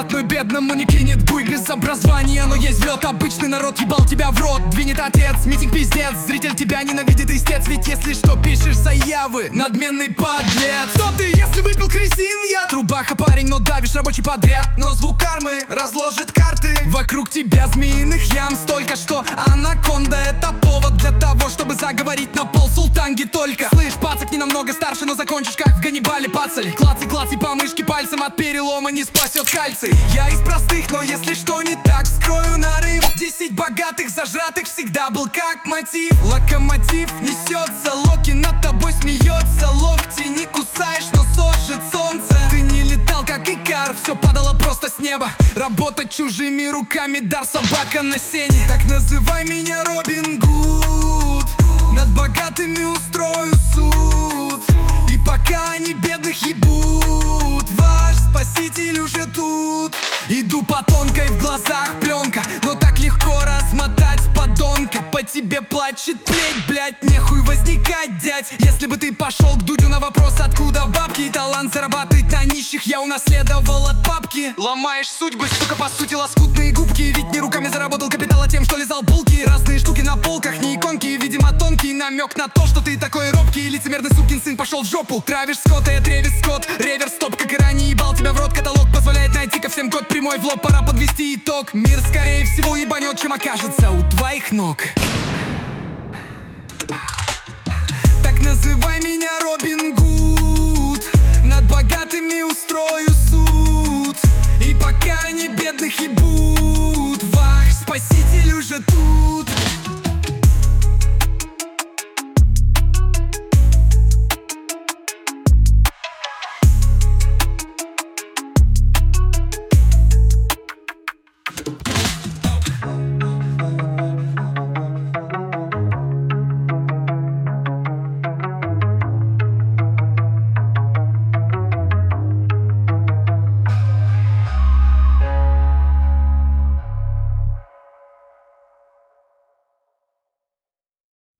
богатый бедному не кинет буй. Без образования, но есть взлет. Обычный народ ебал тебя в рот. Двинет отец, митинг пиздец. Зритель тебя ненавидит, истец. Ведь если что, пишешь заявы, надменный подлец. Кто ты, если выпил крысин яд? Рубаха парень, но давишь рабочий подряд. Но звук кармы разложит карты. Вокруг тебя змеиных ям столько, что анаконда — это повод для того, чтобы заговорить на пол султанги только. Слышь, пацак не намного старше, но закончишь как в Ганнибале, пацаль. Клацай по мышке пальцем, от перелома не спасет кальций. Я из простых, но если что не так, скрою нарыв. 10 богатых зажратых всегда был как мотив. Локомотив несется, Локи над тобой смеется. Локти не кусаешь, но сожжет солнце. Ты не летал как Икар, все падало просто с неба. Работать чужими руками, дар собака на сене. Так называй меня Робин Гуд. Над богатыми устрою суд. И пока они бедных ебут, ваш спаситель уже тут. Иду по тонкой, в глазах пленка, но так легко размотать подонка. По тебе плачет плеть, блять, нехуй возникать, дядь. Если бы ты пошел к Дудю на вопрос, откуда бабки, и талант зарабатывать на нищих я унаследовал от папки. Ломаешь судьбы, сука, по сути лоскутные губки. Ведь не руками заработал капитал, а тем, что лизал булки. Разные штуки на полках, не иконки, видимо тонкий намек на то, что ты такой робкий. Лицемерный сукин сын пошел в жопу. Травишь Скотта, я Тревис Скотт. Реверс стоп, как и ранее ебал тебя в рот. Каталог позволяет найти ко всем код прямой в лоб. Пора подвести итог. Мир скорее всего ебанет, чем окажется у твоих ног. Так называй меня Робин Гуд. Над богатыми устрою суд. И пока они бедных ебут, ваш спаситель уже тут.